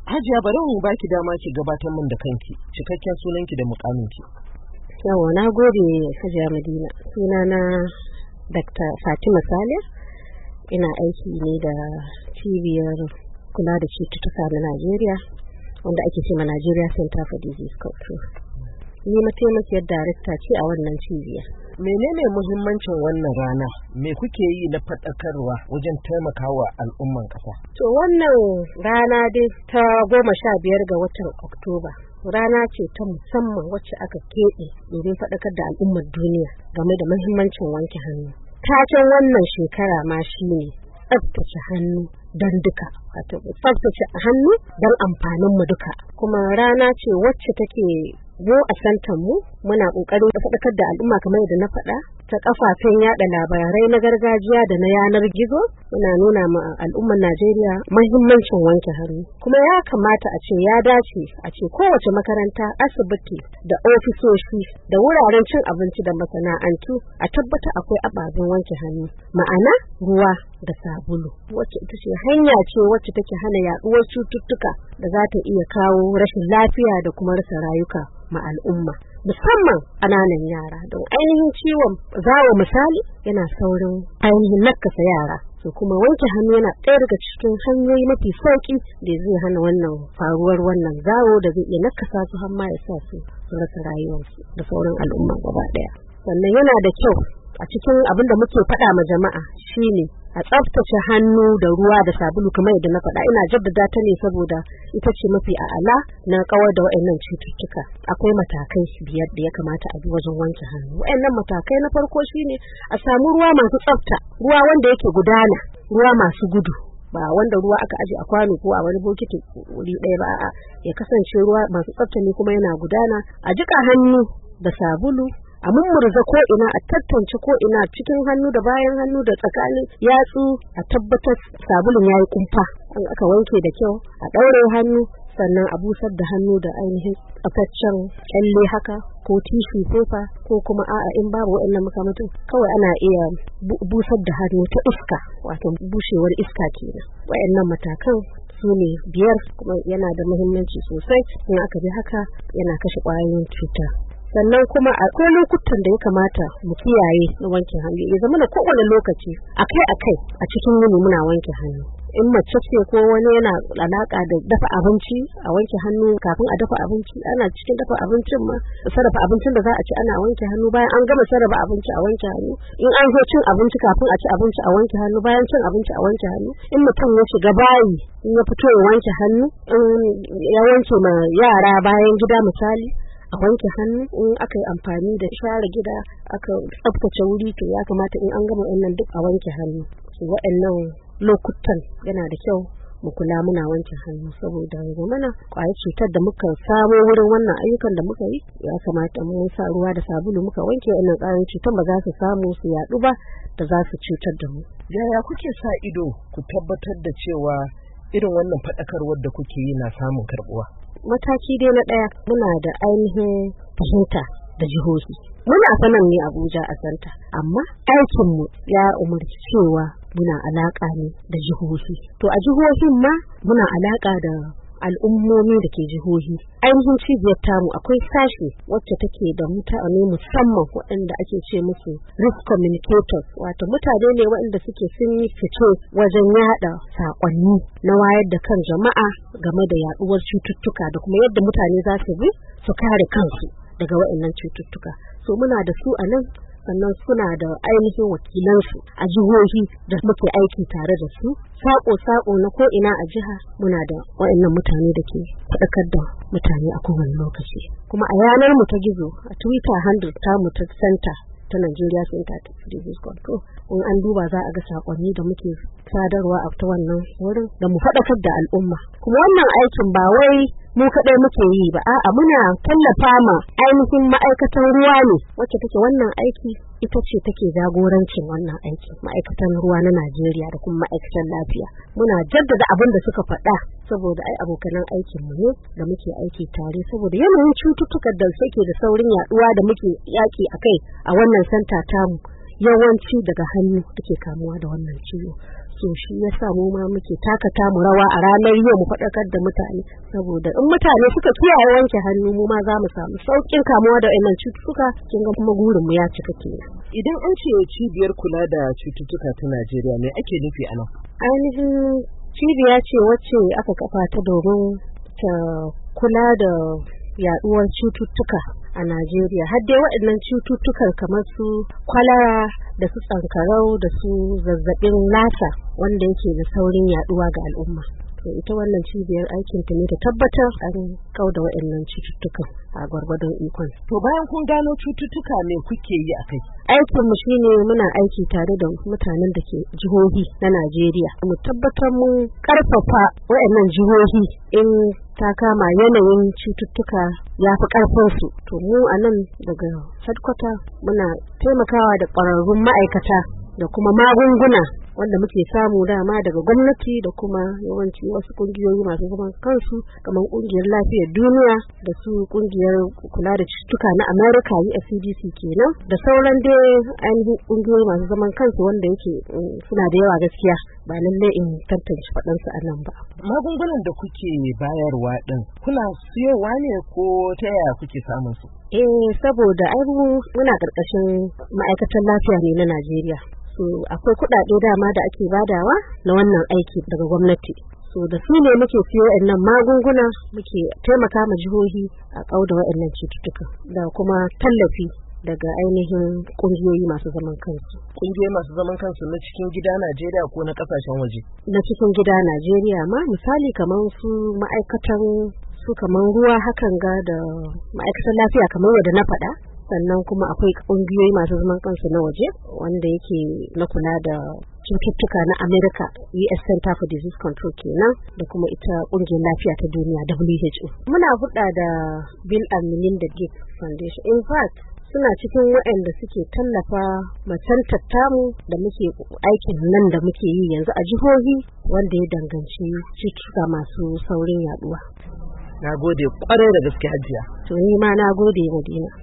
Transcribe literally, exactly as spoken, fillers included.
Hajiya bari mu baki dama ki gabatar min da kanki, cikakken sunanki da mukaminki. Yawa na gode Hajiya Madina. Sunana Doctor Fatima Saleh. Ina aiki ne da cibiyar kula da cututtuka na Najeriya wanda ake cewa Nigeria Center for Disease Control. Ni mataimakiyar darekta ce a wannan cibiya. Menene muhimmancin wannan rana? Me kuke yi na faɗakarwa wajen taimakawa al'umman ƙasa? To wannan rana dai ta goma sha biyar ga watan Oktoba. Rana ce ta musamman wacce aka keɓe domin faɗakar da al'ummar duniya game da muhimmancin wanke hannu. Taken wannan shekara ma shi ne tsaftace hannu don duka, wato tsaftace hannu don amfanin mu duka. Kuma rana ce wacce take mu a santan mu muna kokarin faɗakar da al'umma kamar yadda na faɗa ta kafafen yada labarai na gargajiya da na yanar gizo. Muna nuna ma al'ummar Najeriya muhimmancin wanke hannu, kuma ya kamata a ce ya dace a ce kowace makaranta, asibiti da ofisoshi da wuraren cin abinci da masana'antu a tabbata akwai ababen wanke hannu, ma'ana ruwa da sabulu, wacce ita ce hanya ce wacce take hana yaduwar cututtuka da za ta iya kawo rashin lafiya da kuma rasa rayuka ma al'umma, musamman ƙananan yara, don ainihin ciwon zawo misali yana saurin ainihin nakasa yara. So kuma wanke hannu yana ɗaya daga cikin hanyoyi mafi sauki da zai hana wannan faruwar wannan zawo da zai iya nakasa su har ma ya sa su su rasa rayuwarsu da sauran al'umma gaba ɗaya. Sannan yana da kyau a cikin abin da muke faɗa ma jama'a shine a tsaftace hannu da ruwa da sabulu kamar yadda na faɗa. Ina jaddada ta ne saboda ita ce mafi a'ala na kawar da waɗannan cututtuka. Akwai matakai biyar da ya kamata a bi wajen wanke hannu. Waɗannan matakai na farko shine a samu ruwa masu tsafta, ruwa wanda yake gudana, ruwa masu gudu, ba wanda ruwa aka aje a kwano ko a wani bokiti wuri ɗaya ba, a'a ya kasance ruwa masu tsafta ne kuma yana gudana. A jika hannu da sabulu, a mummurza ko ina, a tantance ko ina cikin hannu da bayan hannu da tsakanin yatsu, a tabbatar sabulun yayi kumfa. An aka wanke da kyau, a daure hannu, sannan a busar da hannu da ainihin tsaftaccen kyalle haka ko tissue paper, ko kuma a'a in babu waɗannan makamatun kawai ana iya busar da hannu ta iska, wato bushewar iska kenan. Waɗannan matakan su ne biyar, kuma yana da muhimmanci sosai. In aka bi haka yana kashe ƙwayoyin cuta. Sannan kuma akwai lokutan da ya kamata mu kiyaye na wanke hannu, ya zama na kowane lokaci akai-akai a cikin yini muna wanke hannu. In mace ce ko wani yana alaka da dafa abinci, a wanke hannu kafin a dafa abinci, ana cikin dafa abincin ma sarrafa abincin da za a ci ana wanke hannu, bayan an gama sarrafa abinci a wanke hannu, in an zo cin abinci kafin a ci abinci a wanke hannu, bayan cin abinci a wanke hannu, in mutum ya shiga bayi in ya fito ya wanke hannu, in ya wanke ma yara bayan gida misali a wanke hannu, in aka yi amfani da share gida aka tsaftace wuri to ya kamata in an gama wannan duk a wanke hannu. So waɗannan lokutan yana da kyau mu kula muna wanke hannu, saboda yanzu mana ƙwayar cutar da muka samo wurin wannan ayyukan da muka yi ya kamata mu sa ruwa da sabulu muka wanke wannan ƙwayoyin cutar ba za su samu su yaɗu ba da za su cutar da mu. Yaya kuke sa ido ku tabbatar da cewa irin wannan faɗakarwar da kuke yi na samun karɓuwa? Mataki dai na ɗaya muna da ainihin fahimta da jihohi. Muna sanan ne Abuja a santa, amma aikinmu ya umarci cewa muna alaƙa ne da jihohi. To a jihohin ma muna alaƙa da al'ummomi da ke jihohi. Ainihin cibiyar tamu akwai sashi wacce take da mutane musamman waɗanda ake ce musu risk communicators, wato mutane ne waɗanda suke sun yi fice wajen yada saƙonni na wayar da kan jama'a game da yaduwar cututtuka da kuma yadda mutane za su bi su kare kansu daga waɗannan cututtuka. So muna da su a nan, sannan suna da ainihin wakilansu a jihohi da muke aiki tare da su. Sako-sako na ko'ina a jiha muna da waɗannan mutane da ke faɗakar da mutane a kowane lokaci. Kuma a yanar mu ta gizo, a Twitter handle ta mu ta center ta Nigeria Center for Disease Control, in an duba za a ga sakonni da muke sadarwa a ta wannan wurin da mu faɗakar da al'umma. Kuma wannan aikin ba wai mu kaɗai muke yi ba, a'a muna tallafa ma ainihin ma'aikatan ruwa ne wacce take wannan aiki ita ce take jagorancin wannan aiki, ma'aikatan ruwa na Najeriya da kuma ma'aikatan lafiya. Muna jaddada abin da suka faɗa saboda ai abokanan aikin mu ne da muke aiki tare, saboda yanayin cututtukan da suke da saurin yaduwa da muke yaki akai a wannan santa tamu yawanci daga hannu take kamuwa da wannan ciwo. so shi yasa mu ma muke takata mu rawa a ranar yau mu faɗakar da mutane, saboda in mutane suka kiyaye wanke hannu mu ma za mu samu sauƙin kamuwa da wannan cututtuka, kin ga kuma burin mu ya cika kenan. Idan an ce cibiyar kula da cututtuka ta Najeriya, me ake nufi a nan? Ainihin cibiya ce wacce aka kafa ta domin ta kula da yaduwar cututtuka a Najeriya, har dai waɗannan cututtukan kamar su kwalara da su tsankarau da su zazzabin lasa wanda yake da saurin yaduwa ga al'umma. To ita wannan cibiyar aikin ta ne ta tabbatar an kauda waɗannan cututtukan a gwargwadon ikon. To bayan kun gano cututtuka me kuke yi a kai? Aikin mu shine muna aiki tare da mutanen da ke jihohi na Najeriya. Mu tabbatar mun karfafa waɗannan jihohi in ta kama yanayin cututtuka ya fi ƙarfinsu. To mu a nan daga headquarter muna taimakawa da ƙwararrun ma'aikata da kuma magunguna wanda muke samu dama daga gwamnati da kuma yawanci wasu kungiyoyi masu zaman kansu kamar kungiyar lafiyar duniya da su kungiyar kula da cututtuka na America U S C D C kenan da sauran dai ainihin kungiyoyi masu zaman kansu wanda yake suna da yawa gaskiya ba lalle in tantance faɗansu a nan ba. Magungunan da kuke bayarwa din kuna siyowa ne ko ta yaya kuke samun su? Eh saboda ai muna ƙarƙashin ma'aikatan lafiya ne na Najeriya. So akwai kuɗaɗe dama da ake badawa na wannan aiki daga gwamnati. So da su ne muke siyo waɗannan magunguna muke taimaka ma jihohi a kauda waɗannan cututtuka da kuma tallafi daga ainihin kungiyoyi masu zaman kansu. Kungiyoyi masu zaman kansu na cikin gida Najeriya ko na kasashen waje? Na cikin gida Najeriya ma misali kamar su ma'aikatan su kamar ruwa hakan ga da ma'aikatan lafiya kamar yadda na faɗa. Sannan kuma akwai kungiyoyi masu zaman kansu na waje wanda yake na kula da cututtuka na America U S Center for Disease Control kenan da kuma ita kungiyar lafiya ta duniya W H O. Muna hulɗa da Bill and Melinda Gates Foundation. In fact suna cikin waɗanda suke tallafa macantar tamu da muke aikin nan da muke yi yanzu a jihohi wanda ya danganci cututtuka masu saurin yaduwa. Na gode kwarai da gaske Hajiya. To ni ma na gode Madina.